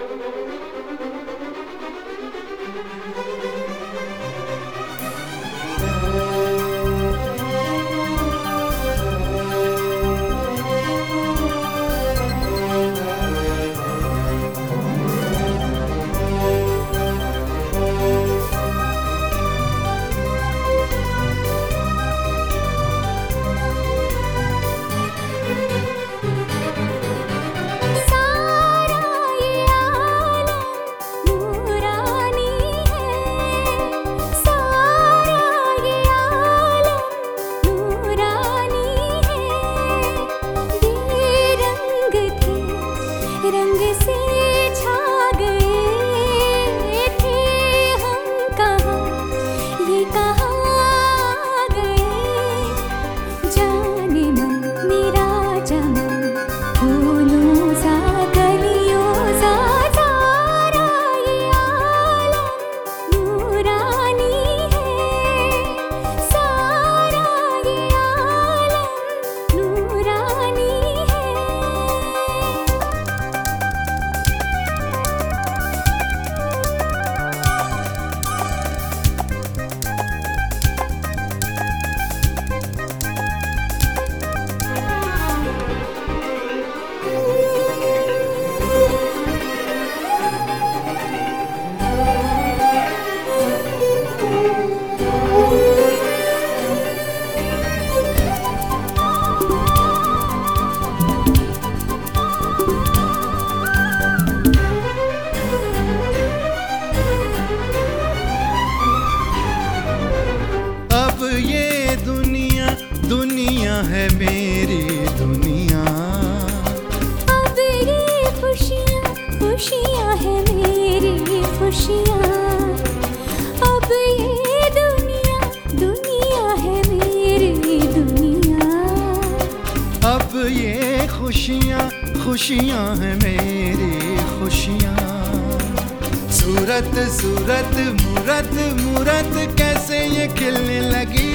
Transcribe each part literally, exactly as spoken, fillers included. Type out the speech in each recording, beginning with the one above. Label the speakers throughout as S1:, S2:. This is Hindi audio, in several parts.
S1: है मेरी दुनिया।
S2: अब ये खुशियाँ खुशियाँ है मेरी खुशियाँ। अब ये दुनिया दुनिया है मेरी दुनिया।
S1: अब ये खुशियाँ खुशियाँ है मेरी खुशियाँ। सूरत सूरत मूरत मूरत कैसे ये खिलने लगी।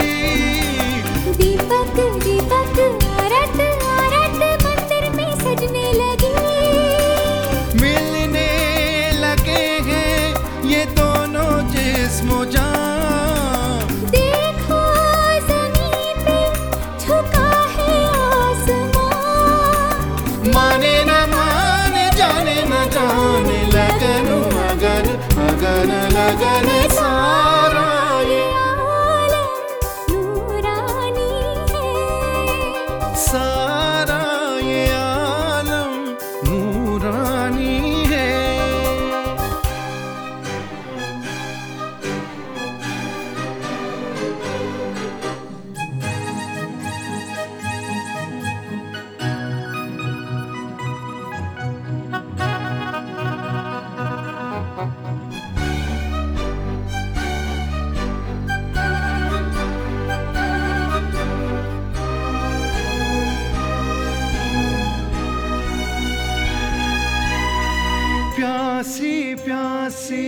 S2: दीपक दीपक आरत आरत मंदिर में सजने लगी।
S1: मिलने लगे हैं ये दोनों जिस्म जान।
S2: देखो ज़मीन पे झुका है आसमान।
S1: माने न माने जाने न जाने लगन अगन अगन लगन सारा ये सारा ये आलम नूरानी है। प्यासी प्यासी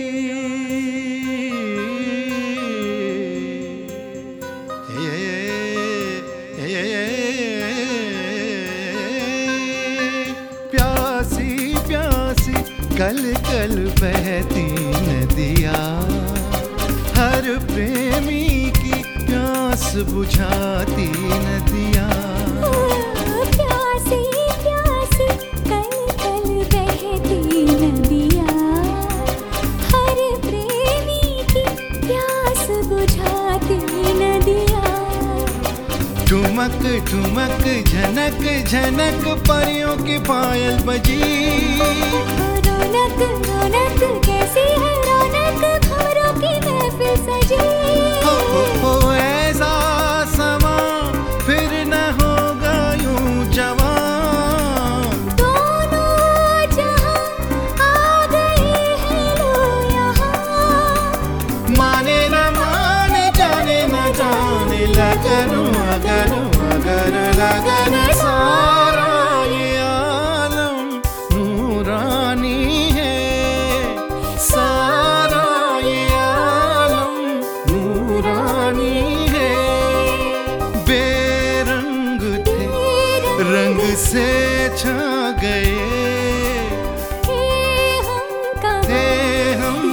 S1: प्यासी प्यासी कल कल बहती नदिया। हर प्रेमी की प्यास बुझाती नदिया।
S2: प्यासी प्यासी कल कल बहती नदिया। हर प्रेमी की प्यास बुझाती नदिया।
S1: ठुमक ठुमक झनक झनक परियों की पायल बजी।
S2: रौनक रौनक कैसी है रौनक खबरों की महफिल सजी।
S1: हो, हो, हो ऐसा समा फिर न होगा यूं जवान।
S2: दोनों जहां आ गए हैं लो यहाँ।
S1: माने न माने जाने न जाने लगन अगन अगन लगन सारा ये आलम नूर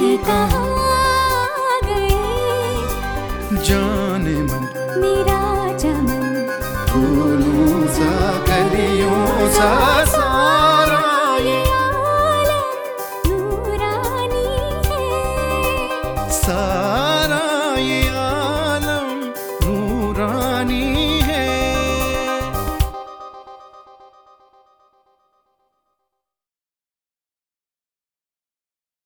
S2: कहाँ गए,
S1: जाने मन
S2: मेरा चमन
S1: फूलों सा कलियों सा